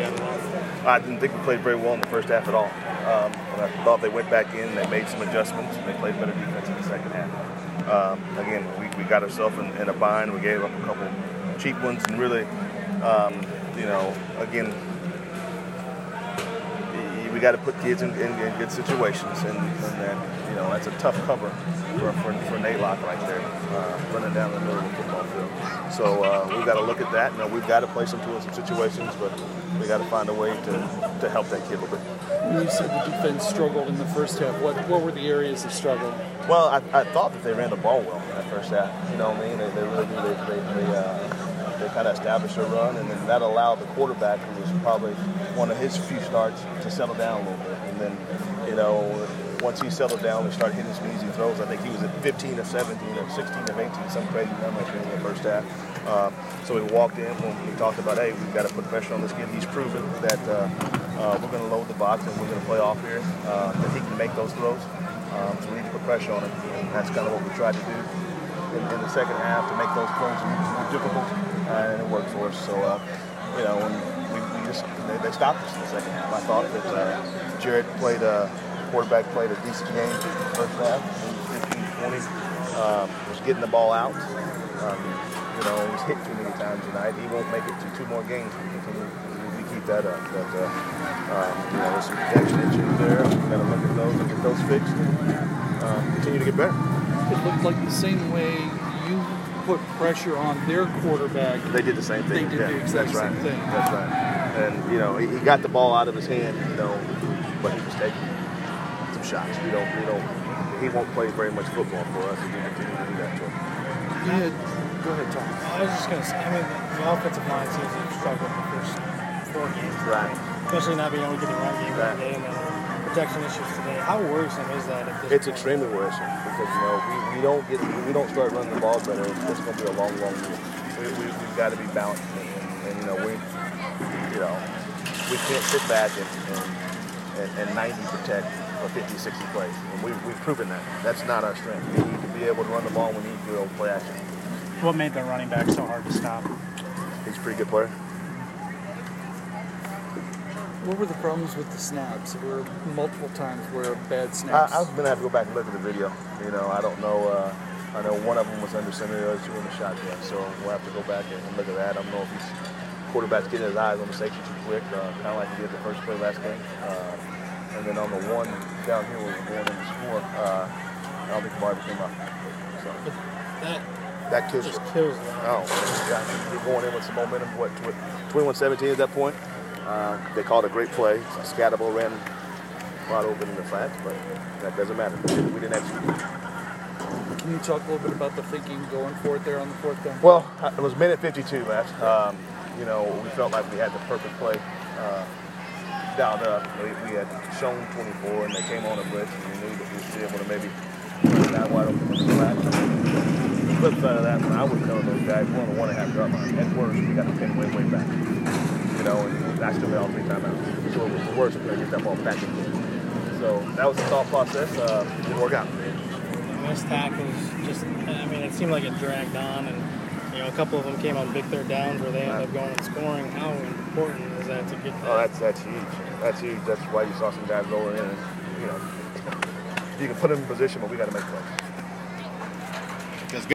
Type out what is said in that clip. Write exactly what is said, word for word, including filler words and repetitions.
half at all? I didn't think we played very well in the first half at all. Um, and I thought they went back in, they made some adjustments, and they played better defense in the second half. Um, again, we, we got ourselves in, in a bind. We gave up a couple cheap ones, and really, um, you know, again, we got to put kids in, in, in good situations, and, and then, you know, that's a tough cover for, for, for Nate Locke right there, uh, running down the middle of the football field. So uh, we've got to look at that. You know, we've got to place him in some situations, but we got to find a way to, to help that kid a little bit. You said the defense struggled in the first half. What what were the areas of struggle? Well, I, I thought that they ran the ball well in that first half. You know what I mean? They, they really do. They, they, they, uh, they kind of established their run, and then that allowed the quarterback, who was probably one of his few starts, to settle down a little bit. And then, you know, once he settled down, we started hitting some easy throws. I think he was at fifteen of seventeen or sixteen of eighteen, some crazy number in the first half. Uh, so we walked in when we talked about, hey, we've got to put pressure on this kid. He's proven that uh, uh, we're going to load the box and we're going to play off here, uh, that he can make those throws. Um, so we need to put pressure on him, and that's kind of what we tried to do in, in the second half, to make those throws more difficult, uh, and it worked for us. So, uh, you know, and we, we just they, they stopped us in the second half. I thought that uh, Jared played a quarterback played a decent game in the first half, fifteen twenty, um, was getting the ball out. Um, you know, he's hit too many times tonight. He won't make it to two more games. We continue, we keep that up. But uh, um, you know, there's some protection issues there. We've got to look at those and get those fixed, and um, continue to get better. It looked like the same way you put pressure on their quarterback. They did the same thing. They did yeah, the exact that's same right. thing. That's right. And you know, he, he got the ball out of his hand, you know, but he was taking some shots. We don't, we don't. He won't play very much football for us if we continue to do that to him. Yeah. Go ahead, Tom. I was just going to say, I mean, the offensive line seems to have struggled in the first four games. Right. Especially not being able to get the run game Right. today, and then protection issues today. How worrisome is that at this It's point? extremely worrisome because, you know, we, we don't get we don't start running the ball better. It's going to be a long, long year. We, we, we've got to be balanced, and, and, and you know we you know we can't sit back and and, and, and ninety protect for fifty, sixty plays. And we, we've proven that. That's not our strength. We need to be able to run the ball. We need to be able to play action. What made the running back so hard to stop? He's a pretty good player. What were the problems with the snaps? There were multiple times where bad snaps. I, I'm going to have to go back and look at the video. You know, I don't know. Uh, I know one of them was under center, the other two in the shotgun. So we'll have to go back and look at that. I don't know if he's quarterback's getting his eyes on the safety too quick, uh, kind of like he did the first play last game. Uh, and then on the one down here where we're going in the score, uh, I don't think the bar came up. So. That That kills just you. kills them. Oh, yeah. You're going in with some momentum. What, what twenty-one seventeen at that point? Uh, they called a great play. Scatterable ran wide open in the flats, but that doesn't matter. We didn't, we didn't execute. Can you talk a little bit about the thinking going for it there on the fourth down? Well, it was minute fifty-two left. Um, you know, we felt like we had the perfect play uh, dialed up. We, we had shown twenty-four, and they came on a blitz, and we knew that we would be able to maybe run that wide open in the flat. Flip side of that, when I would tell those guys, we're on a one and a half yard line. At worst, we got to pin way, way back. You know, and I still made all three timeouts. So it was the worst, we're going to get that ball back again. So that was the thought process. Uh, it didn't work out. Missed tackles, just, I mean, it seemed like it dragged on, and, you know, a couple of them came on big third downs where they ended up going and scoring. How important is that to get that? Oh, that's, that's huge. That's huge. That's why you saw some guys lower in. And, you know, you can put them in position, but we got to make plays.